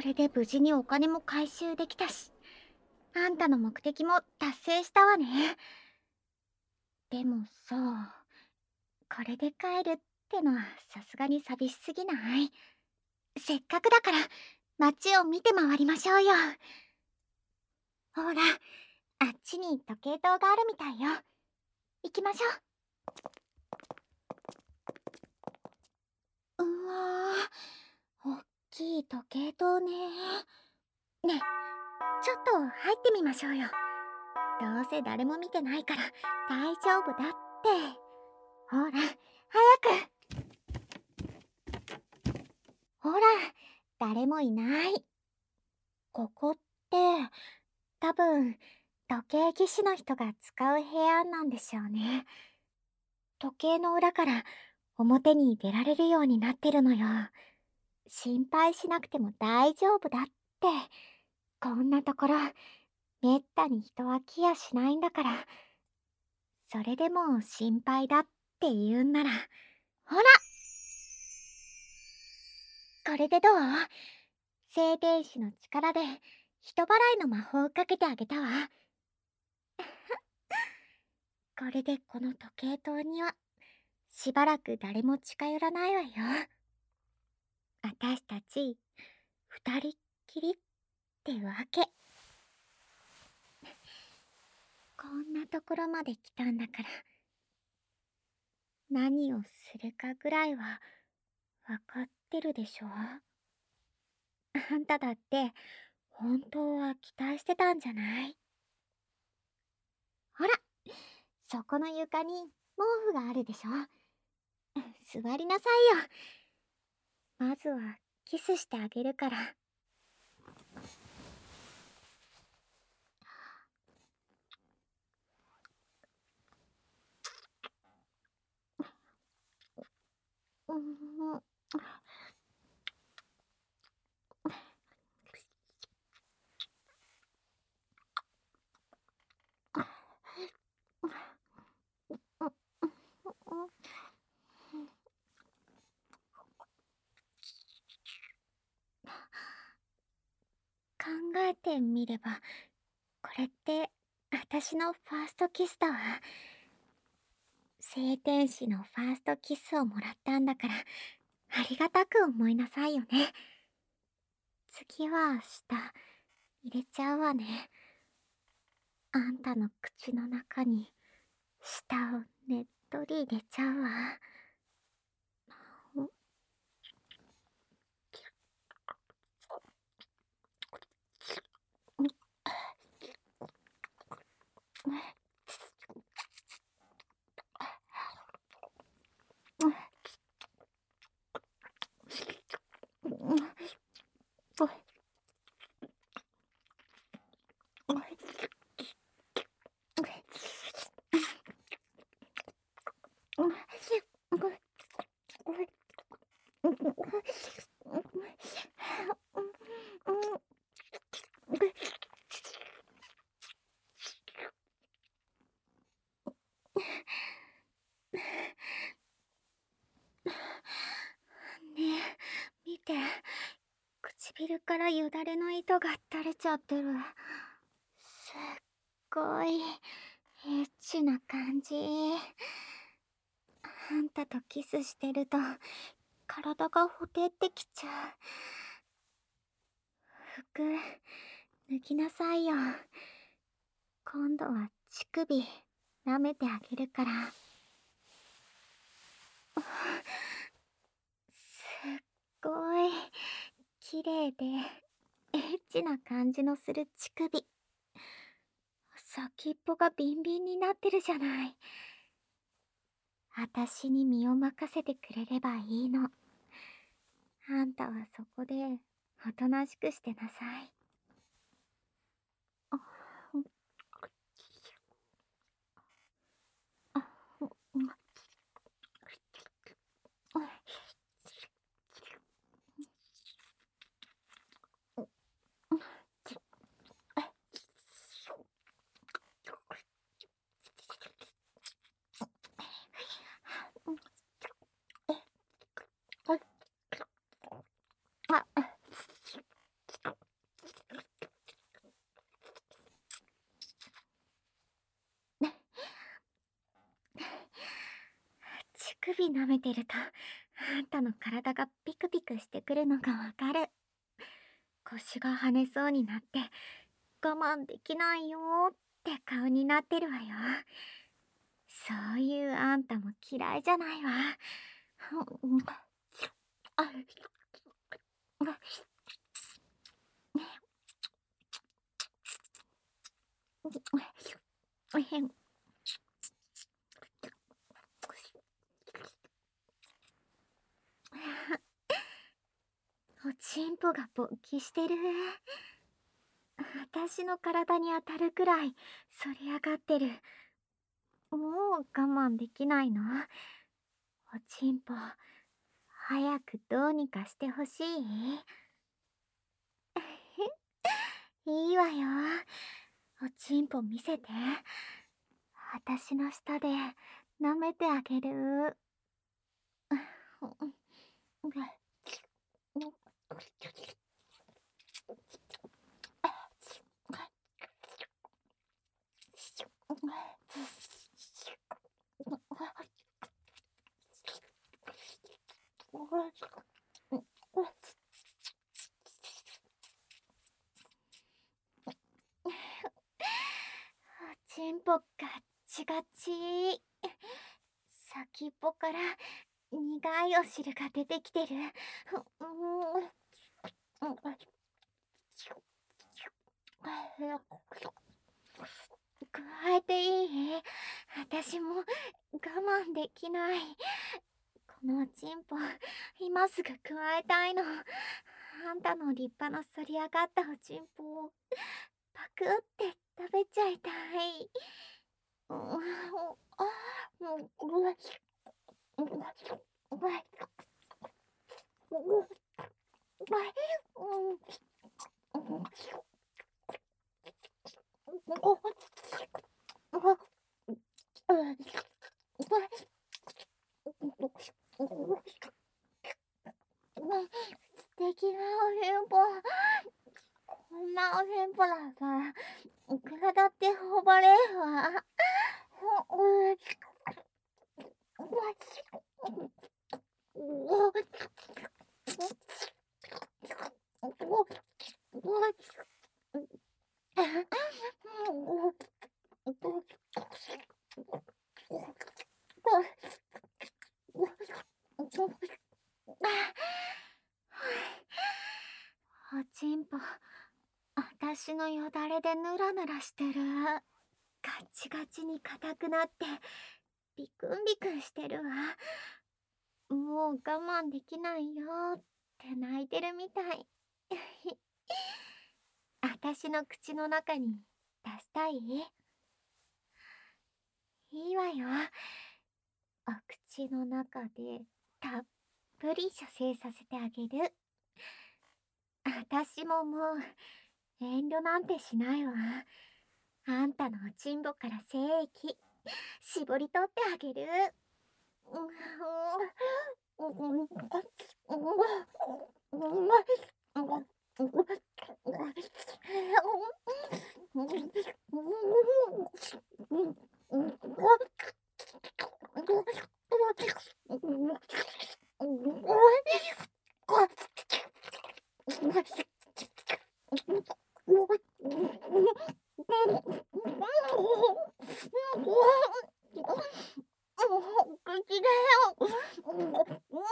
れで無事にお金も回収できたし、あんたの目的も達成したわね。でもさ、これで帰るってのはさすがに寂しすぎない？せっかくだから街を見て回りましょうよ。ほら、あっちに時計塔があるみたいよ。行きましょう。うわー、おっきい時計塔ね。ねえ、ちょっと入ってみましょうよ。どうせ誰も見てないから大丈夫だって。ほら、早く。ほら、誰もいない。ここって、多分、時計技師の人が使う部屋なんでしょうね。時計の裏から表に出られるようになってるのよ。心配しなくても大丈夫だって。こんなところ、めったに人は来やしないんだから。それでも心配だって言うんなら、ほら、これでどう？静電子の力で人払いの魔法をかけてあげたわ。これでこの時計塔にはしばらく誰も近寄らないわよ。あたしたち二人っきりってわけ。こんなところまで来たんだから、何をするかぐらいはわかってるでしょ？あんただって本当は期待してたんじゃない？ほら、そこの床に毛布があるでしょ？座りなさいよ。まずはキスしてあげるから。うん、考えてみれば、これって私のファーストキスだわ。聖天使のファーストキスをもらったんだから、ありがたく思いなさいよね。次は舌入れちゃうわね。あんたの口の中に舌をねっとり入れちゃうわ。ねえ、見て。唇からよだれの糸が垂れちゃってる。すっごいエッチな感じ。あんたとキスしてると体がほてってきちゃう。服脱ぎなさいよ。今度は乳首舐めてあげるから。すっごい綺麗でエッチな感じのする乳首。先っぽがビンビンになってるじゃない。あたしに身を任せてくれればいいの。あんたはそこでおとなしくしてなさい。あああ首舐めてると、あんたの体がピクピクしてくるのがわかる。腰が跳ねそうになって、我慢できないよーって顔になってるわよ。そういうあんたも嫌いじゃないわ。あ、おちんぽが勃起してる。私の体に当たるくらい反り上がってる。もう我慢できないの？おちんぽ、早くどうにかしてほしい？いいわよ。おちんぽ見せて。私の下で舐めてあげる。おちんぽガッチガチ。先っぽから苦いお汁が出てきてる。加えていい？私も我慢できない。このおちんぽ、今すぐ加えたいの。あんたの立派な反り上がったおちんぽをパクって食べちゃいたい。素敵なおちんぽ。こんなおちんぽだったらいくらだって頬張れるわ。おちんぽ、私のよだれでヌラヌラしてる。ガッチガチに硬くなってビクンビクンしてるわ。もう我慢できないよって泣いてるみたい。私の口の中に出したい？いいわよ。お口の中でたっぷり射精させてあげる。私ももう遠慮なんてしないわ。あんたのおちんぼから精液絞り取ってあげる。口だよ。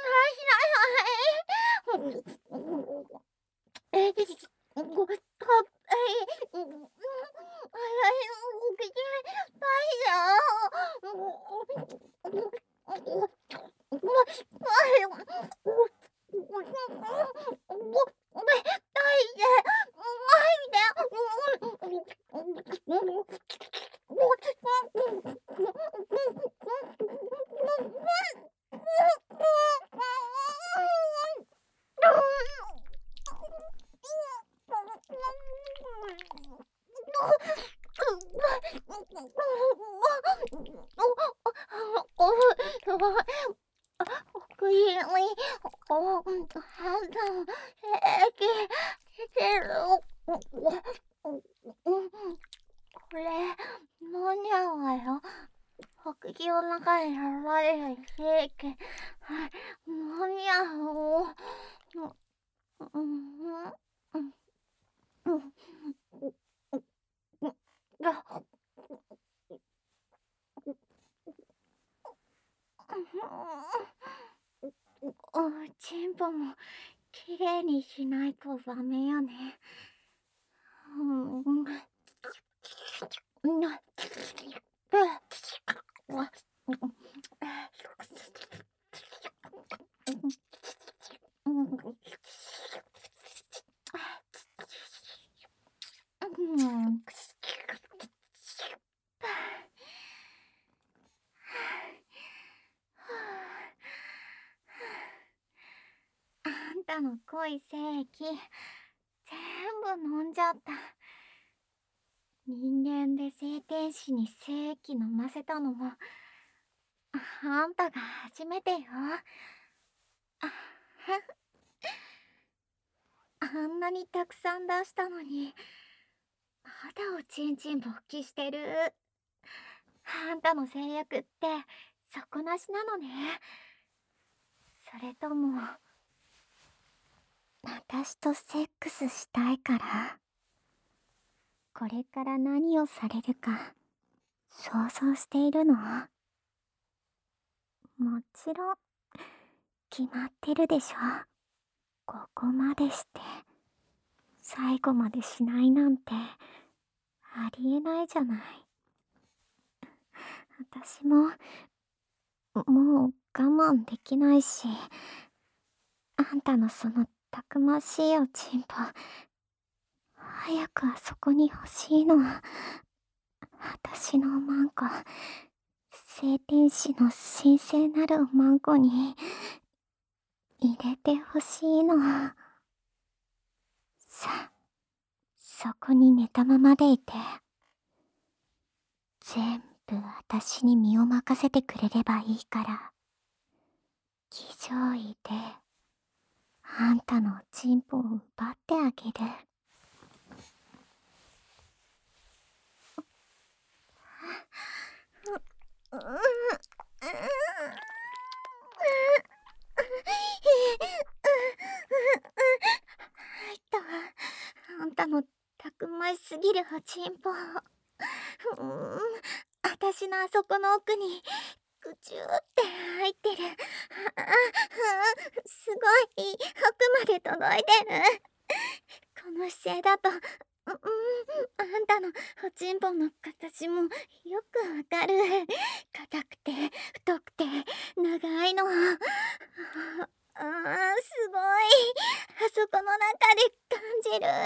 おいしい。お、はんた、平気してる。これ、飲んじゃうわよ。 白気の中に現れる聖気。何やろう。チンポもきれいにしないとダメやね。あんたの濃い精液全部飲んじゃった。人間で聖天使に精液飲ませたのもあんたが初めてよ。あんなにたくさん出したのに肌をチンチン勃起してる。あんたの性欲って底なしなのね。それとも私とセックスしたいからこれから何をされるか想像しているの？もちろん決まってるでしょ。ここまでして最後までしないなんてありえないじゃない。私ももう我慢できないし、あんたのそのたくましいおちんぽ早くあそこに欲しいの。私のおまんこ、聖天使の神聖なるおまんこに入れて欲しいの。さあ、そこに寝たままでいて、全部私に身を任せてくれればいいから、気上位であんたのおちんぽを奪ってあげる。入ったわ。あんたのたくましすぎるおちんぽ。私のあそこの奥にぐちゅって入ってる。すごい奥まで届いてる。この姿勢だとあんたのおちんぽの形もよくわかる。硬くて太くて長いの。すごいあそこの中で感じる。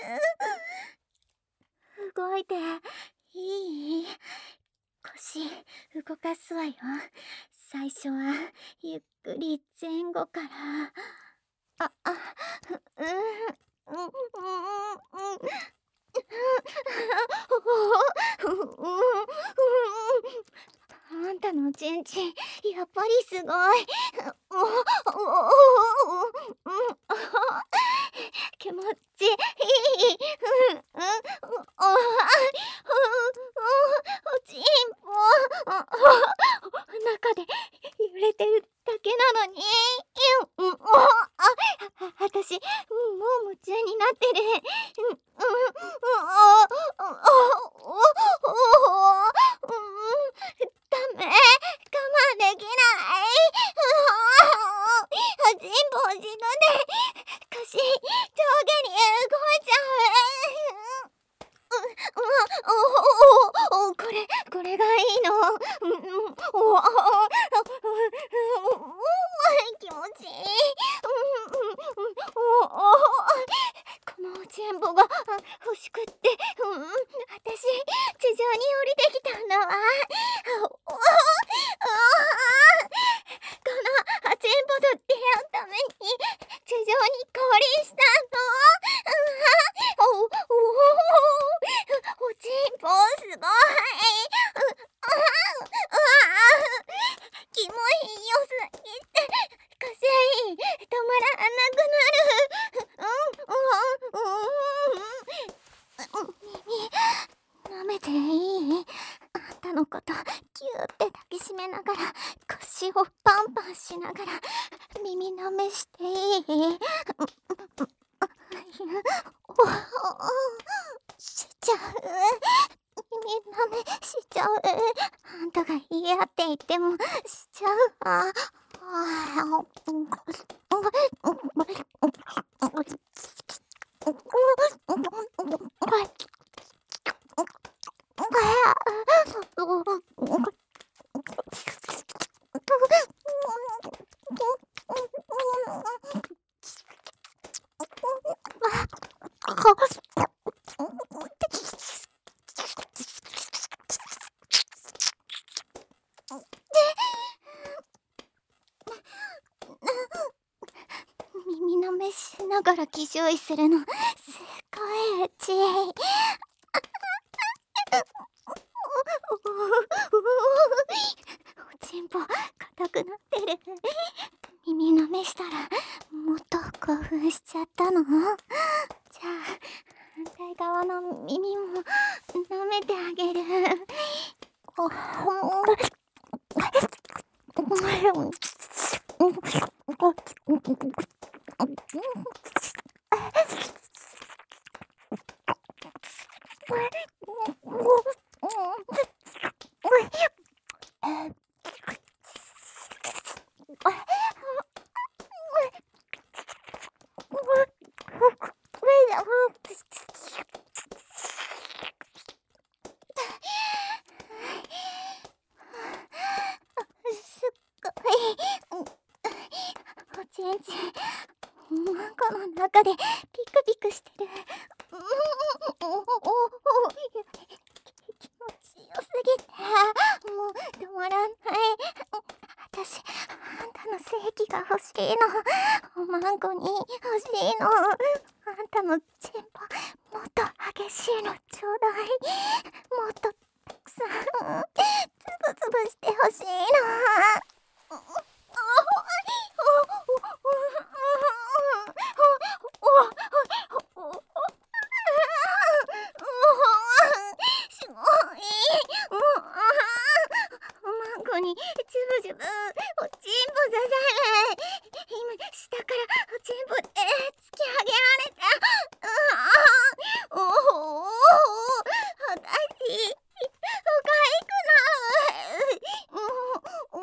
動いていい？腰動かすわよ。最初はゆっくり前後から。あんたのちんちんやっぱりすごい。気持ちいい。おちんぽ中で揺れてるだけなのに。私もう夢中になってる。ダメ、我慢できない。おちんぽ自分で腰上下に動いちゃう。これがいいの。 口をパンパンしながら耳舐めしていい？おしちゃう。耳舐めしちゃう。あんたが嫌って言ってもしちゃう。耳舐めしながら気乗位するのすっごいエッチ。おちんぽ硬くなってる。耳舐めしたらもっと興奮しちゃったの？じゃあ反対側の耳も舐めてあげる。すっごいおちんちんマンコの中でピクピクしてる。気持ちよすぎてもう止まらない。私あんたの性器が欲しいの。おまんこに欲しいの。あんたのチンポもっと激しいのちょうだい。もっとたくさんつぶつぶして欲しいの。すごい。おまんこにジュブジュブおちんぽ刺さる。今下からおちんぽで突き上げられた。おお私可愛くなる。お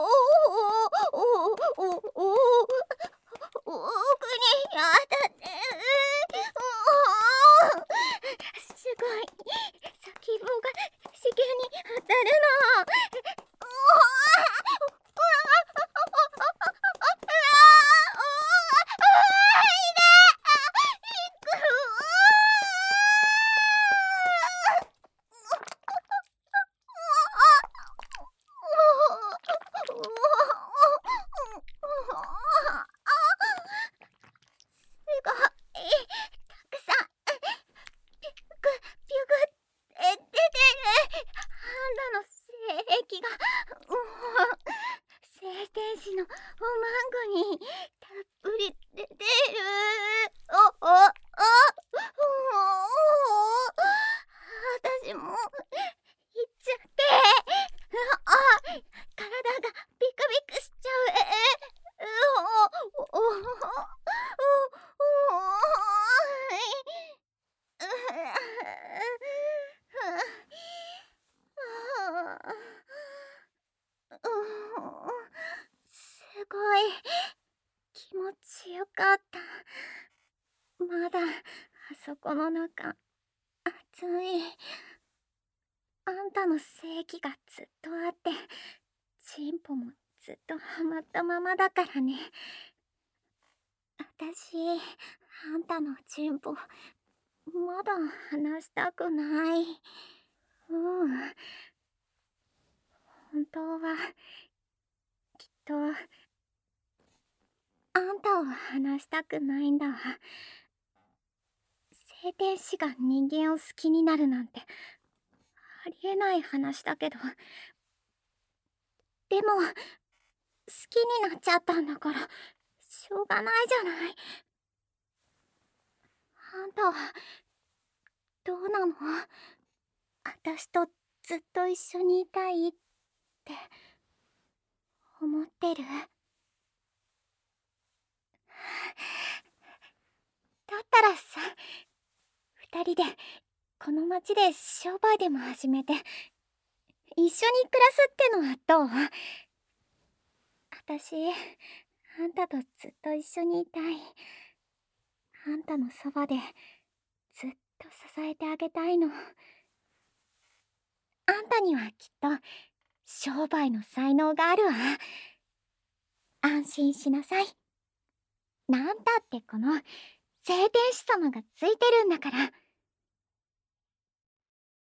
奥に当たってる。すごい先棒が地球に当たるの。すごいたくさんピュクピュクって出てる。あんたの精液が性天使のおまんこにたっぷり出てる。私も行っちゃって。体がビクビクしちゃう。すごい気持ちよかった。まだあそこの中熱い。あんたの性器がずっとあってチンポもずっとはまったままだからね。私あんたのチンポまだ離したくない。本当はきっとあんたを離したくないんだわ。聖天使が人間を好きになるなんてありえない話だけど、でも好きになっちゃったんだからしょうがないじゃない。あんたはどうなの？私とずっと一緒にいたいって思ってる。だったらさ、二人でこの町で商売でも始めて一緒に暮らすってのはどう？私、あんたとずっと一緒にいたい。あんたのそばでずっと支えてあげたいの。あんたにはきっと商売の才能があるわ。安心しなさい。なんたってこの聖天使様がついてるんだから。